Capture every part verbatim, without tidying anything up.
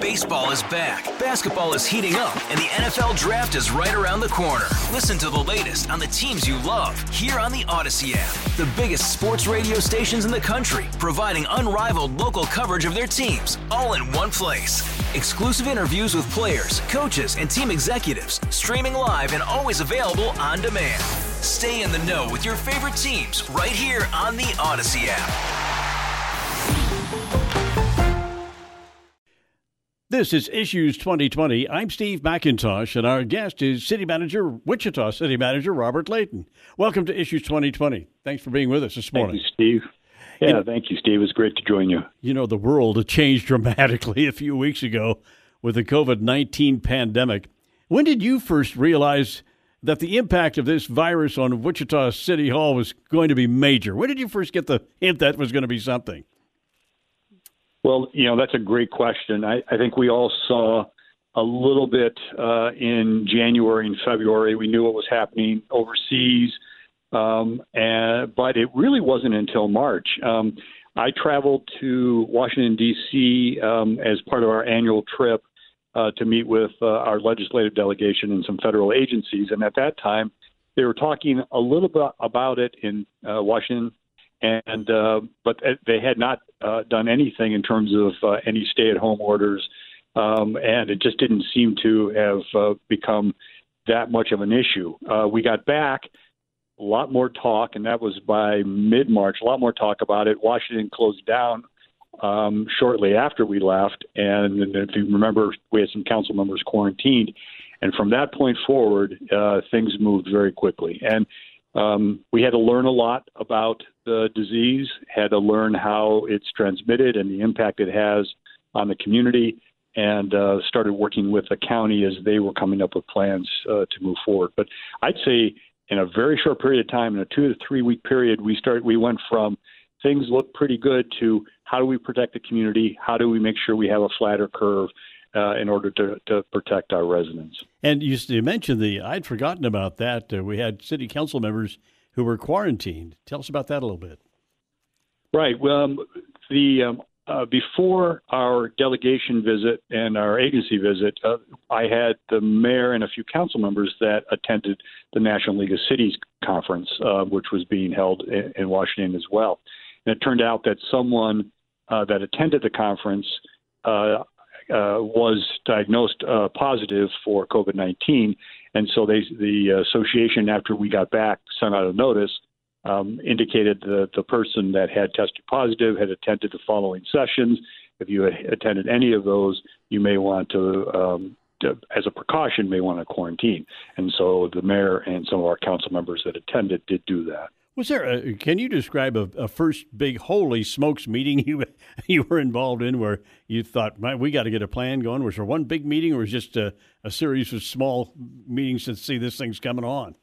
Baseball is back, basketball is heating up, and the N F L Draft is right around the corner. Listen to the latest on the teams you love here on the Odyssey app. The biggest sports radio stations in the country, providing unrivaled local coverage of their teams, all in one place. Exclusive interviews with players, coaches, and team executives, streaming live and always available on demand. Stay in the know with your favorite teams right here on the Odyssey app. This is Issues twenty twenty. I'm Steve McIntosh, and our guest is City Manager, Wichita City Manager Robert Layton. Welcome to Issues twenty twenty. Thanks for being with us this morning. Thank you, Steve. Yeah, you know, thank you, Steve. It's great to join you. You know, the world had changed dramatically a few weeks ago with the covid nineteen pandemic. When did you first realize that the impact of this virus on Wichita City Hall was going to be major? When did you first get the hint that was going to be something? Well, you know, that's a great question. I, I think we all saw a little bit uh, in January and February. We knew what was happening overseas, um, and, but it really wasn't until March. Um, I traveled to Washington, D C um, as part of our annual trip uh, to meet with uh, our legislative delegation and some federal agencies. And at that time, they were talking a little bit about it in uh, Washington, and uh, but they had not uh, done anything in terms of uh, any stay-at-home orders, um, and it just didn't seem to have uh, become that much of an issue. Uh, we got back, a lot more talk, and that was by mid-March, a lot more talk about it. Washington closed down um, shortly after we left, and, and if you remember, we had some council members quarantined, and from that point forward, uh, things moved very quickly. And Um, we had to learn a lot about the disease, had to learn how it's transmitted and the impact it has on the community, and uh, started working with the county as they were coming up with plans uh, to move forward. But I'd say in a very short period of time, in a two to three week period, we start we went from things look pretty good to how do we protect the community? How do we make sure we have a flatter curve Uh, in order to, to protect our residents. And you, you mentioned the, I'd forgotten about that. Uh, we had city council members who were quarantined. Tell us about that a little bit. Right. Well, um, the um, uh, before our delegation visit and our agency visit, uh, I had the mayor and a few council members that attended the National League of Cities conference, uh, which was being held in, in Washington as well. And it turned out that someone uh, that attended the conference uh, Uh, was diagnosed uh, positive for covid nineteen, and so they, the association, after we got back, sent out a notice, um, indicated that the person that had tested positive had attended the following sessions. If you had attended any of those, you may want to, um, to as a precaution, may want to quarantine. And so the mayor and some of our council members that attended did do that. Was there a, can you describe a, a first big holy smokes meeting you you were involved in where you thought, man, we got to get a plan going? Was there one big meeting, or was it just a, a series of small meetings to see this thing's coming on?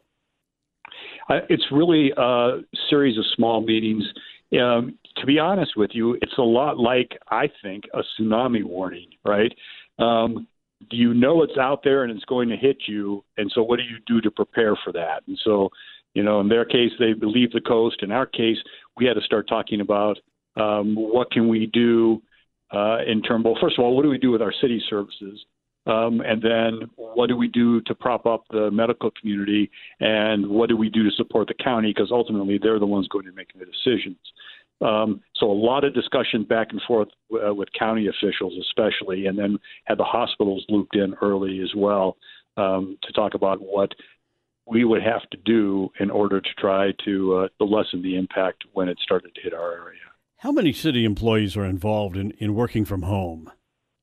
Uh, it's really a series of small meetings. Um, to be honest with you, it's a lot like, I think, a tsunami warning, right? Um, you know it's out there and it's going to hit you, and so what do you do to prepare for that? And so, you know, in their case, they leave the coast. In our case, we had to start talking about um, what can we do uh, in terms, well, first of all, what do we do with our city services? Um, and then what do we do to prop up the medical community? And what do we do to support the county? Because ultimately, they're the ones going to make the decisions. Um, so a lot of discussion back and forth uh, with county officials especially, and then had the hospitals looped in early as well um, to talk about what we would have to do in order to try to, uh, to lessen the impact when it started to hit our area. How many city employees are involved in, in working from home?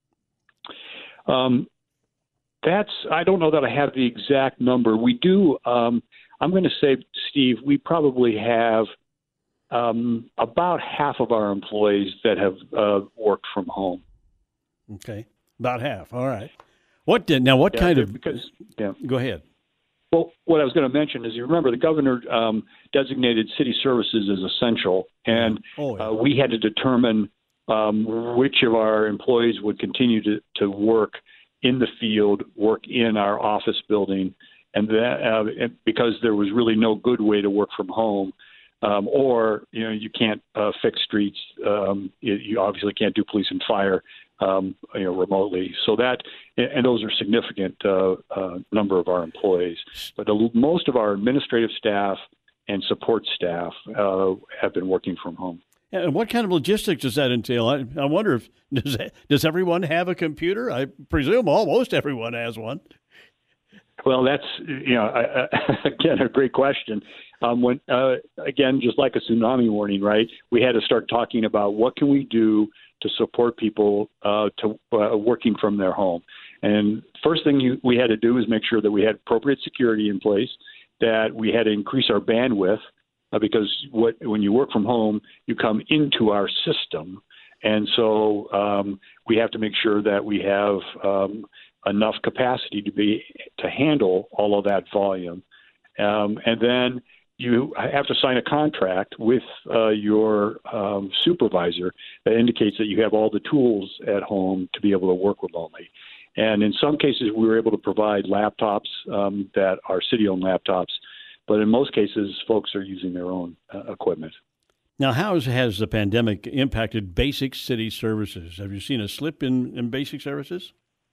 Um, that's, I don't know that I have the exact number. We do, um, I'm going to say, Steve, we probably have um, about half of our employees that have uh, worked from home. Okay, about half. All right. What did, now what yeah, kind of, because, yeah. Go ahead. Well, what I was going to mention is, you remember, the governor um, designated city services as essential, and oh, yeah. uh, we had to determine um, which of our employees would continue to, to work in the field, work in our office building, and that uh, because there was really no good way to work from home, um, or you know you can't uh, fix streets, um, you, you obviously can't do police and fire. um, you know, remotely. So that, and those are significant uh, uh, number of our employees. But the, most of our administrative staff and support staff uh, have been working from home. And what kind of logistics does that entail? I, I wonder if does that, does everyone have a computer? I presume almost everyone has one. Well, that's you know I, I, again a great question. Um, when uh, again, just like a tsunami warning, right? We had to start talking about what can we do to support people uh, to uh, working from their home. And first thing you, we had to do is make sure that we had appropriate security in place, that we had to increase our bandwidth. Uh, because what, when you work from home, you come into our system. And so um, we have to make sure that we have um, enough capacity to be to handle all of that volume. Um, and then you have to sign a contract with uh, your um, supervisor that indicates that you have all the tools at home to be able to work remotely. And in some cases, we were able to provide laptops um, that are city-owned laptops. But in most cases, folks are using their own uh, equipment. Now, how has the pandemic impacted basic city services? Have you seen a slip in, in basic services?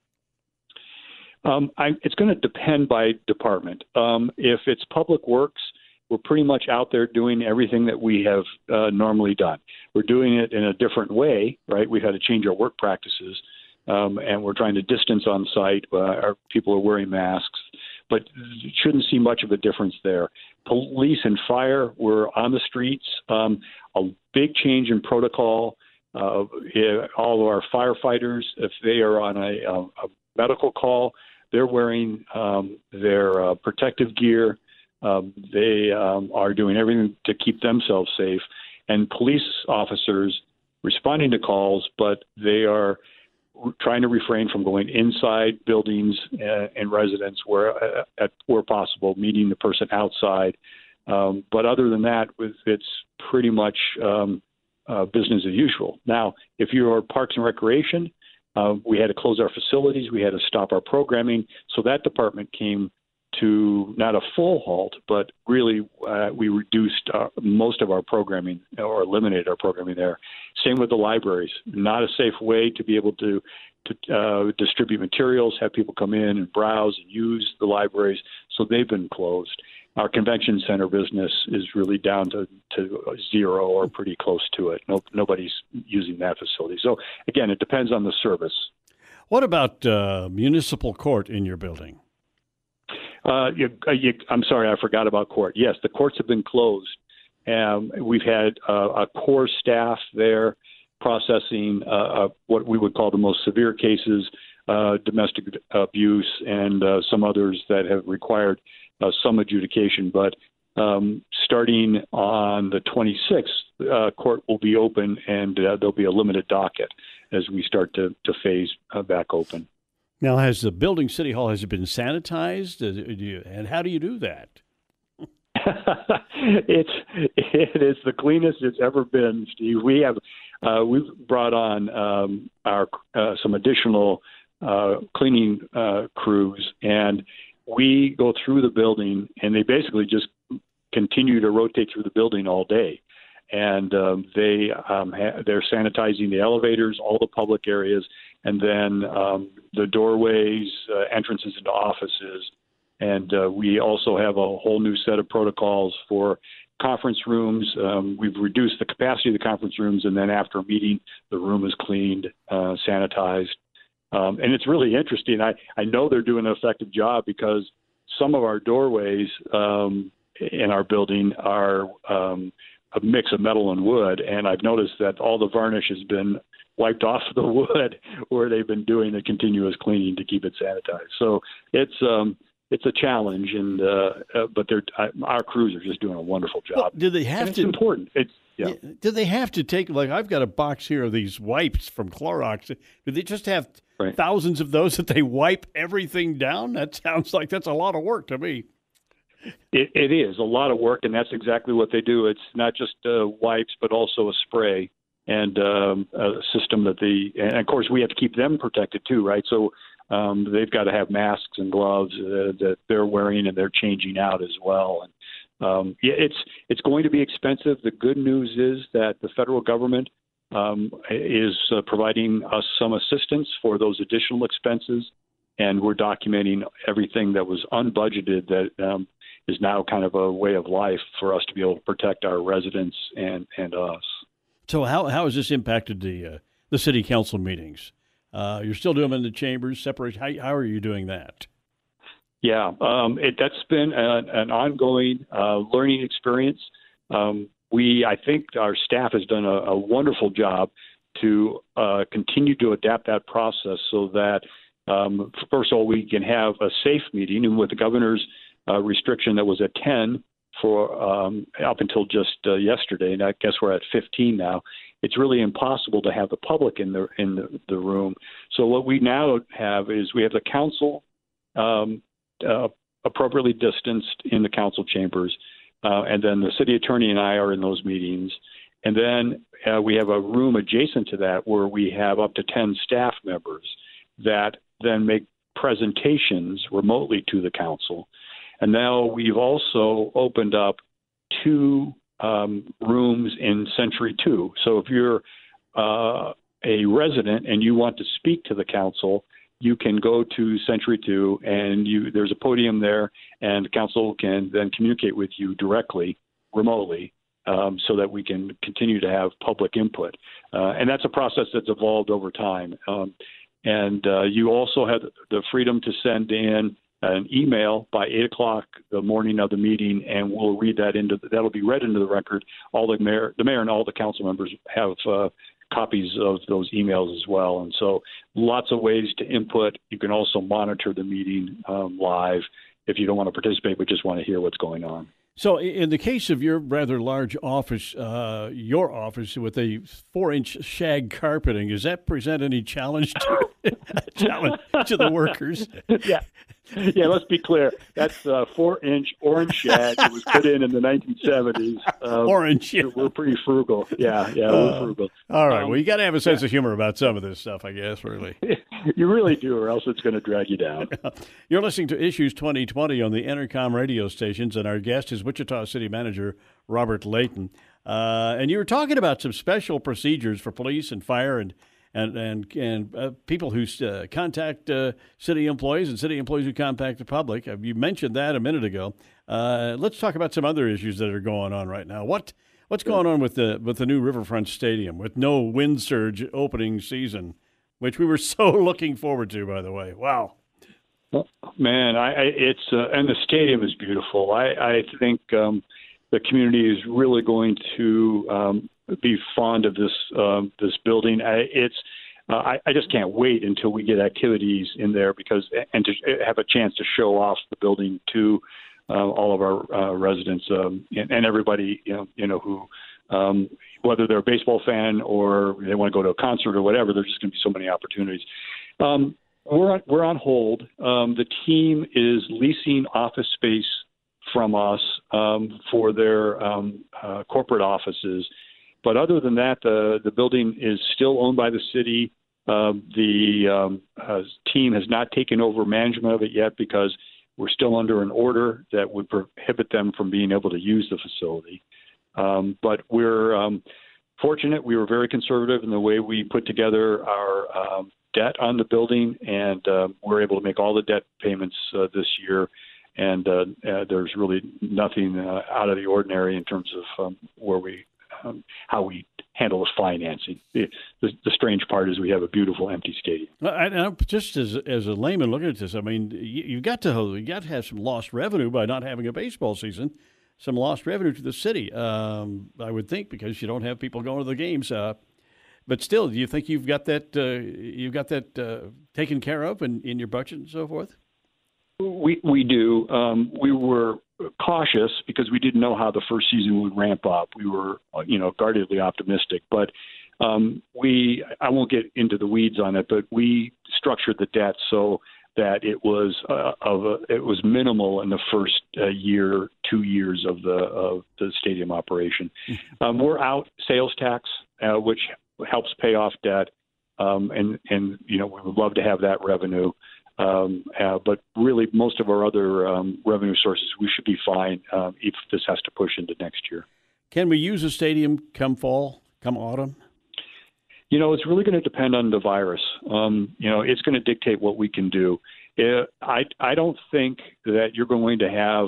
Um, I, it's going to depend by department. Um, if it's public works, we're pretty much out there doing everything that we have uh, normally done. We're doing it in a different way, right? We've had to change our work practices, um, and we're trying to distance on site. Uh, our people are wearing masks. But you shouldn't see much of a difference there. Police and fire were on the streets. Um, a big change in protocol. Uh, all of our firefighters, if they are on a, a, a medical call, they're wearing um, their uh, protective gear. Um, they um, are doing everything to keep themselves safe. And police officers responding to calls, but they are trying to refrain from going inside buildings uh, and residents where, uh, at, where possible, meeting the person outside. Um, but other than that, it's pretty much um, uh, business as usual. Now, if you're Parks and Recreation, uh, we had to close our facilities. We had to stop our programming. So that department came to not a full halt, but really uh, we reduced uh, most of our programming or eliminated our programming there. Same with the libraries. Not a safe way to be able to, to uh, distribute materials, have people come in and browse and use the libraries. So they've been closed. Our convention center business is really down to, to zero or pretty close to it. No, nobody's using that facility. So, again, it depends on the service. What about uh, municipal court in your building? Uh, you, you, I'm sorry, I forgot about court. Yes, the courts have been closed. Um, we've had uh, a core staff there processing uh, uh, what we would call the most severe cases, uh, domestic abuse, and uh, some others that have required uh, some adjudication. But um, starting on the twenty-sixth, uh, court will be open, and uh, there'll be a limited docket as we start to, to phase uh, back open. Now, has the building, City Hall, has it been sanitized? Do you, and how do you do that? it's it is the cleanest it's ever been, Steve. We have uh, we've brought on um, our uh, some additional uh, cleaning uh, crews, and we go through the building, and they basically just continue to rotate through the building all day. And um, they um, ha- they're sanitizing the elevators, all the public areas, and then um, the doorways, uh, entrances into offices. And uh, we also have a whole new set of protocols for conference rooms. Um, we've reduced the capacity of the conference rooms, and then after a meeting, the room is cleaned, uh, sanitized. Um, and it's really interesting. I, I know they're doing an effective job because some of our doorways um, in our building are um, a mix of metal and wood, and I've noticed that all the varnish has been wiped off the wood where they've been doing the continuous cleaning to keep it sanitized. So it's um, it's a challenge, and uh, uh, but they're uh, our crews are just doing a wonderful job. Well, do they have and it's to? Important. It's yeah. Do they have to take, like, I've got a box here of these wipes from Clorox. Do they just have right. thousands of those that they wipe everything down? That sounds like that's a lot of work to me. It, it is a lot of work, and that's exactly what they do. It's not just uh, wipes, but also a spray and um, a system that the, and of course we have to keep them protected too, right? So um, they've got to have masks and gloves uh, that they're wearing, and they're changing out as well. And um, yeah, it's it's going to be expensive. The good news is that the federal government um, is uh, providing us some assistance for those additional expenses, and we're documenting everything that was unbudgeted that um, is now kind of a way of life for us to be able to protect our residents and, and us. So how how has this impacted the uh, the city council meetings? Uh, you're still doing them in the chambers, separate. How, how are you doing that? Yeah, um, it, that's been an, an ongoing uh, learning experience. Um, we, I think our staff has done a, a wonderful job to uh, continue to adapt that process so that, um, first of all, we can have a safe meeting. And with the governor's uh, restriction that was at ten for um, up until just uh, yesterday, and I guess we're at fifteen now, it's really impossible to have the public in the in the, the room. So what we now have is we have the council um, uh, appropriately distanced in the council chambers. Uh, and then the city attorney and I are in those meetings. And then uh, we have a room adjacent to that where we have up to ten staff members that then make presentations remotely to the council. And now we've also opened up two um, rooms in Century two. So if you're uh, a resident and you want to speak to the council, you can go to Century two, and you there's a podium there, and the council can then communicate with you directly, remotely, um, so that we can continue to have public input. Uh, and that's a process that's evolved over time. Um, and uh, you also have the freedom to send in an email by eight o'clock the morning of the meeting, and we'll read that into the, that'll be read into the record. All the mayor, the mayor, and all the council members have uh, copies of those emails as well. And so lots of ways to input. You can also monitor the meeting um, live if you don't want to participate but just want to hear what's going on. So in the case of your rather large office, uh, your office with a four-inch shag carpeting, does that present any challenge to, challenge to the workers? Yeah. Yeah, let's be clear. That's uh, four-inch orange shag. It was put in in the nineteen seventies. Um, orange, yeah. We're pretty frugal. Yeah, yeah, uh, we're frugal. All right. Um, well, you got to have a sense yeah. of humor about some of this stuff, I guess, really. You really do, or else it's going to drag you down. You're listening to Issues twenty twenty on the Entercom radio stations, and our guest is Wichita City Manager Robert Layton. Uh, and you were talking about some special procedures for police and fire and and and, and uh, people who uh, contact uh, city employees and city employees who contact the public. Uh, you mentioned that a minute ago. Uh, let's talk about some other issues that are going on right now. What what's going on with the with the new Riverfront Stadium with no wind surge opening season, which we were so looking forward to, by the way. Wow. Man, I, I it's uh, and the stadium is beautiful. I, I think um, the community is really going to um, be fond of this um, this building. I, it's uh, I, I just can't wait until we get activities in there because and to have a chance to show off the building to uh, all of our uh, residents um, and, and everybody you know you know who um, whether they're a baseball fan or they want to go to a concert or whatever. There's just going to be so many opportunities. Um, We're on, we're on hold. Um, the team is leasing office space from us um, for their um, uh, corporate offices. But other than that, the, the building is still owned by the city. Uh, the um, uh, team has not taken over management of it yet because we're still under an order that would prohibit them from being able to use the facility. Um, but we're um, fortunate. We were very conservative in the way we put together our um, debt on the building, and uh, we're able to make all the debt payments uh, this year. And uh, uh, there's really nothing uh, out of the ordinary in terms of um, where we, um, how we handle the financing. The, the, the strange part is we have a beautiful empty stadium. I, I, just as as a layman looking at this, I mean, you, you got to you got to have some lost revenue by not having a baseball season. Some lost revenue to the city, um, I would think, because you don't have people going to the games. Uh, But still, do you think you've got that uh, you've got that uh, taken care of in, in your budget and so forth? We we do. Um, we were cautious because we didn't know how the first season would ramp up. We were, you know, guardedly optimistic. But um, we I won't get into the weeds on it, but we structured the debt so that it was uh, of a, it was minimal in the first uh, year, two years of the of the stadium operation. Um, we're out sales tax, uh, which helps pay off debt, um, and, and, you know, we would love to have that revenue. Um, uh, but really, most of our other um, revenue sources, we should be fine um, if this has to push into next year. Can we use a stadium come fall, come autumn? You know, it's really going to depend on the virus. Um, you know, it's going to dictate what we can do. It, I I don't think that you're going to have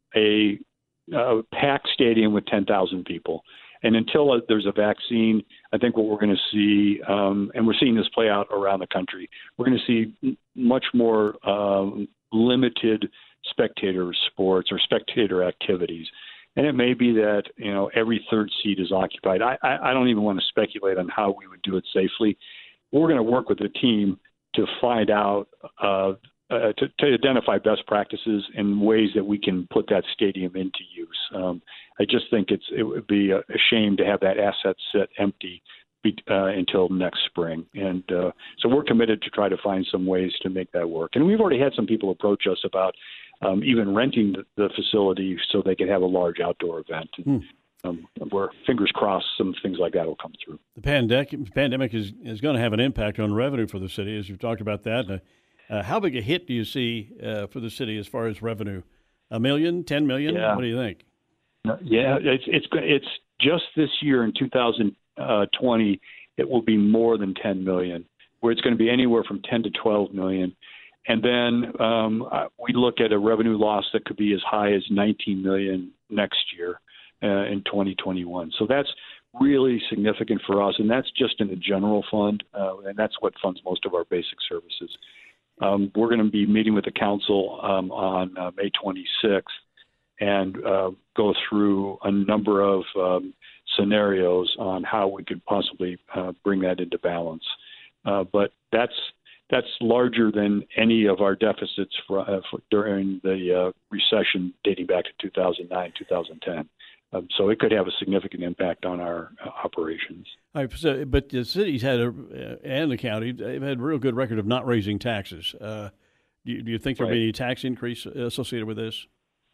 a, a packed stadium with ten thousand people. And until there's a vaccine, I think what we're going to see, um, and we're seeing this play out around the country, we're going to see much more um, limited spectator sports or spectator activities. And it may be that, you know, every third seat is occupied. I, I, I don't even want to speculate on how we would do it safely. We're going to work with the team to find out, uh, uh, to, to identify best practices and ways that we can put that stadium into use. Um, I just think it's it would be a, a shame to have that asset sit empty be, uh, until next spring. And uh, so we're committed to try to find some ways to make that work. And we've already had some people approach us about um, even renting the, the facility so they could have a large outdoor event. And, hmm. um, we're fingers crossed some things like that will come through. The pandemic, pandemic is, is going to have an impact on revenue for the city, as you've talked about that. Uh, uh, how big a hit do you see uh, for the city as far as revenue? A million, ten million? Yeah. What do you think? Yeah, it's it's it's just this year in two thousand twenty, it will be more than ten million, where it's going to be anywhere from ten to twelve million. And then um, we look at a revenue loss that could be as high as nineteen million next year uh, in twenty twenty-one. So that's really significant for us, and that's just in the general fund, uh, and that's what funds most of our basic services. Um, we're going to be meeting with the council um, on uh, May twenty-sixth and uh, go through a number of um, scenarios on how we could possibly uh, bring that into balance. Uh, but that's that's larger than any of our deficits for, uh, for during the uh, recession dating back to two thousand nine, two thousand ten. Um, so it could have a significant impact on our uh, operations. All right, so, but the city's had, a, uh, and the county, they've had a real good record of not raising taxes. Uh, do, you, do you think there'll right. be any tax increase associated with this?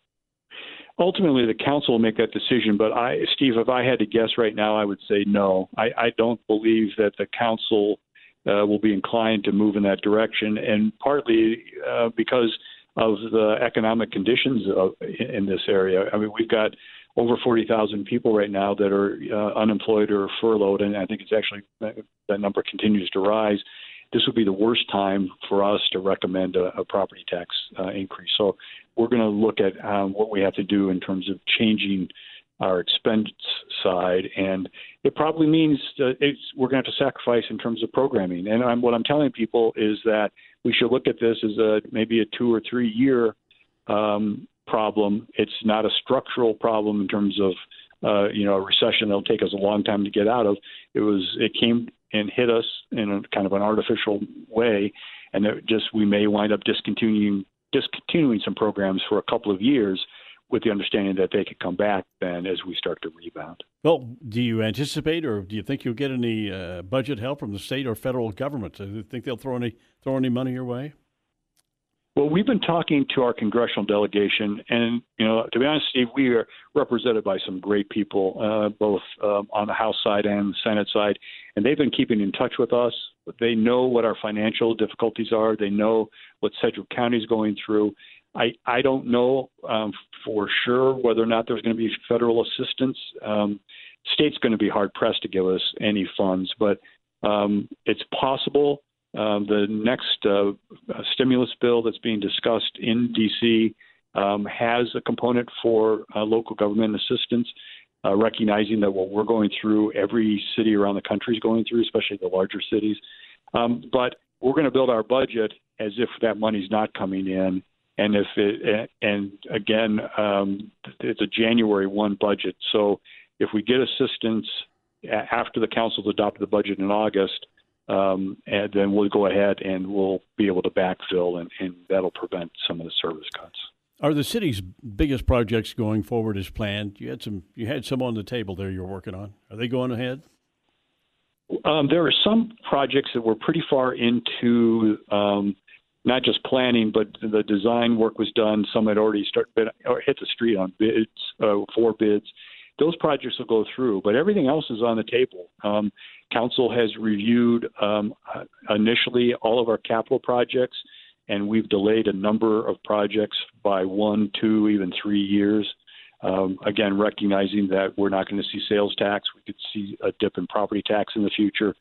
Ultimately, the council will make that decision. But I, Steve, if I had to guess right now, I would say no. I, I don't believe that the council uh, will be inclined to move in that direction, and partly uh, because of the economic conditions of, in this area. I mean, we've got over forty thousand people right now that are uh, unemployed or furloughed, and I think it's actually that number continues to rise. This would be the worst time for us to recommend a, a property tax uh, increase. So we're going to look at um, what we have to do in terms of changing our expense side, and it probably means that it's, we're going to have to sacrifice in terms of programming. And I'm, what I'm telling people is that we should look at this as a maybe a two or three year um, problem. It's not a structural problem in terms of uh, you know a recession that'll take us a long time to get out of. It was it came and hit us in a kind of an artificial way, and it just we may wind up discontinuing discontinuing some programs for a couple of years, with the understanding that they could come back then as we start to rebound. Well, do you anticipate, or do you think you'll get any uh, budget help from the state or federal government? Do you think they'll throw any throw any money your way? Well, we've been talking to our congressional delegation, and, you know, to be honest, Steve, we are represented by some great people, uh, both um, on the House side and the Senate side, and they've been keeping in touch with us. They know what our financial difficulties are. They know what Sedgwick County is going through. I, I don't know um, for sure whether or not there's going to be federal assistance. Um, state's going to be hard-pressed to give us any funds, but um, it's possible. Um, the next uh, stimulus bill that's being discussed in D C um, has a component for uh, local government assistance, uh, recognizing that what we're going through, every city around the country is going through, especially the larger cities. Um, but we're going to build our budget as if that money's not coming in. And if it, and again, um, it's a January first budget. So if we get assistance after the council's adopted the budget in August, Um, and then we'll go ahead and we'll be able to backfill, and, and that'll prevent some of the service cuts. Are the city's biggest projects going forward as planned? You had some. You had some on the table there you're working on. Are they going ahead? Um, there are some projects that were pretty far into um, not just planning, but the design work was done. Some had already started or hit the street on bids, uh, for bids. Those projects will go through, but everything else is on the table. Um, Council has reviewed um, initially all of our capital projects, and we've delayed a number of projects by one, two, even three years. Um, again, recognizing that we're not going to see sales tax. We could see a dip in property tax in the future.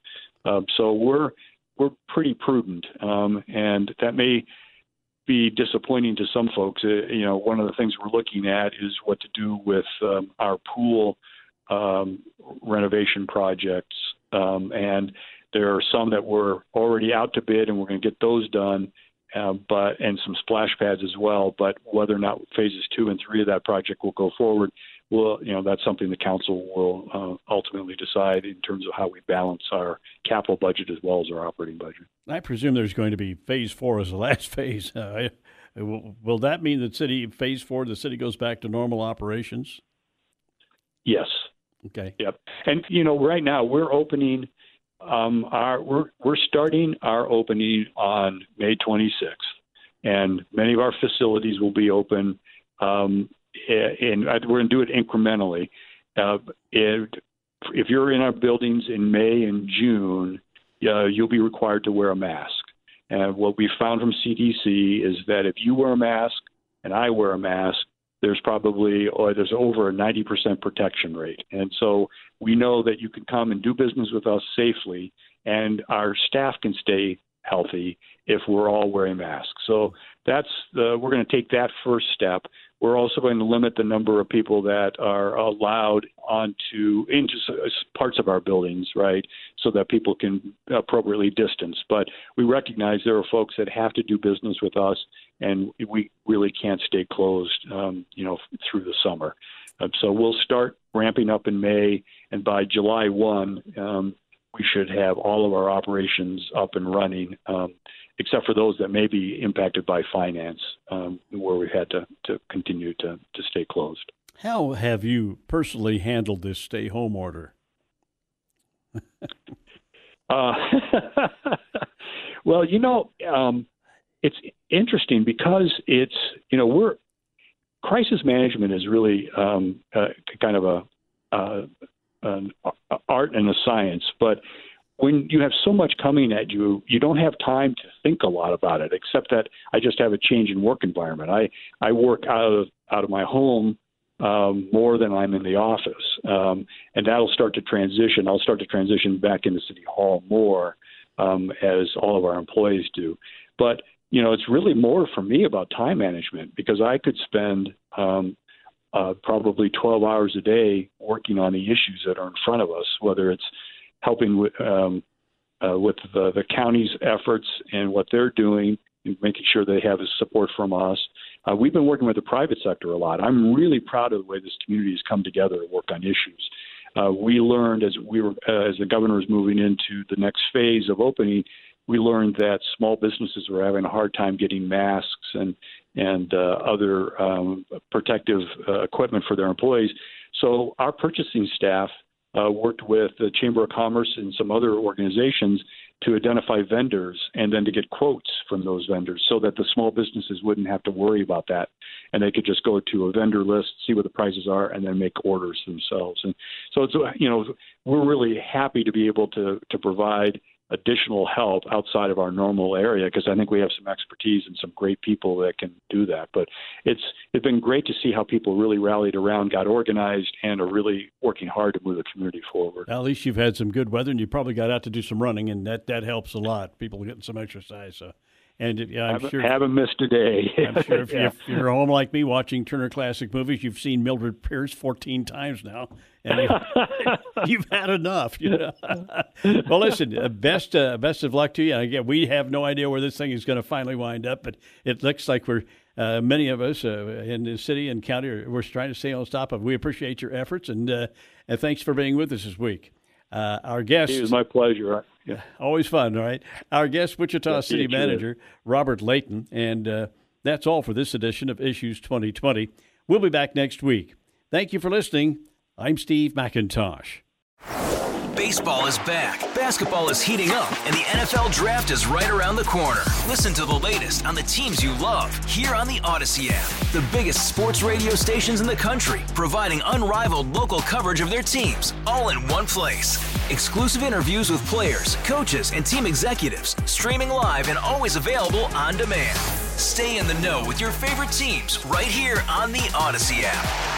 Uh, so we're we're pretty prudent, um, and that may be disappointing to some folks. Uh, you know, one of the things we're looking at is what to do with um, our pool um, renovation projects, um, and there are some that we're already out to bid, and we're going to get those done. Uh, but and some splash pads as well. But whether or not phases two and three of that project will go forward, well, you know, that's something the council will uh, ultimately decide in terms of how we balance our capital budget as well as our operating budget. I presume there's going to be phase four as the last phase. Uh, will, will that mean that city phase four, the city goes back to normal operations? Yes. Okay. Yep. And you know, right now we're opening. Um, our we're we're starting our opening on May twenty-sixth, and many of our facilities will be open. Um, and we're going to do it incrementally. Uh, it, if you're in our buildings in May and June, uh, you'll be required to wear a mask. And what we found from C D C is that if you wear a mask and I wear a mask, there's probably or there's over a ninety percent protection rate. And so we know that you can come and do business with us safely, and our staff can stay healthy if we're all wearing masks. So that's the, we're going to take that first step. We're also going to limit the number of people that are allowed onto into parts of our buildings, right, so that people can appropriately distance. But we recognize there are folks that have to do business with us, and we really can't stay closed, um, you know, through the summer. Um, so we'll start ramping up in May, and by July first, um, we should have all of our operations up and running, um, except for those that may be impacted by finance, um, where we've had to, to continue to, to stay closed. How have you personally handled this stay-home order? uh, well, you know, um, it's interesting because it's, you know, we're crisis management is really um, uh, kind of a uh, an art and a science, but when you have so much coming at you, you don't have time to think a lot about it, except that I just have a change in work environment. I, I work out of out of my home um, more than I'm in the office, um, and that'll start to transition. I'll start to transition back into City Hall more um, as all of our employees do. But, you know, it's really more for me about time management, because I could spend um, uh, probably twelve hours a day working on the issues that are in front of us, whether it's helping with, um, uh, with the, the county's efforts and what they're doing, and making sure they have support from us. Uh, we've been working with the private sector a lot. I'm really proud of the way this community has come together to work on issues. Uh, we learned as we were, uh, as the governor was moving into the next phase of opening, we learned that small businesses were having a hard time getting masks and and uh, other um, protective uh, equipment for their employees. So our purchasing staff Uh, worked with the Chamber of Commerce and some other organizations to identify vendors and then to get quotes from those vendors so that the small businesses wouldn't have to worry about that. And they could just go to a vendor list, see what the prices are, and then make orders themselves. And so, it's, you know, we're really happy to be able to, to provide additional help outside of our normal area, because I think we have some expertise and some great people that can do that. But it's it's been great to see how people really rallied around, got organized, and are really working hard to move the community forward. Well, at least you've had some good weather, and you probably got out to do some running, and that, that helps a lot. People getting some exercise. So. And yeah, I'm haven't, sure haven't missed a day. I'm sure if, yeah. if you're home like me watching Turner Classic Movies, you've seen Mildred Pierce fourteen times now, and you've, you've had enough. You know? Well, listen, uh, best uh, best of luck to you. Again, we have no idea where this thing is going to finally wind up, but it looks like we're uh, many of us uh, in the city and county are, we're trying to stay on top of. We appreciate your efforts, and uh, and thanks for being with us this week. Uh, our guest. It was my pleasure. Yeah. Always fun, all right? Our guest, Wichita yeah, City Manager Robert Layton. And uh, that's all for this edition of Issues twenty twenty. We'll be back next week. Thank you for listening. I'm Steve McIntosh. Baseball is back, basketball is heating up, and the N F L Draft is right around the corner. Listen to the latest on the teams you love here on the Odyssey app. The biggest sports radio stations in the country, providing unrivaled local coverage of their teams, all in one place. Exclusive interviews with players, coaches, and team executives, streaming live and always available on demand. Stay in the know with your favorite teams right here on the Odyssey app.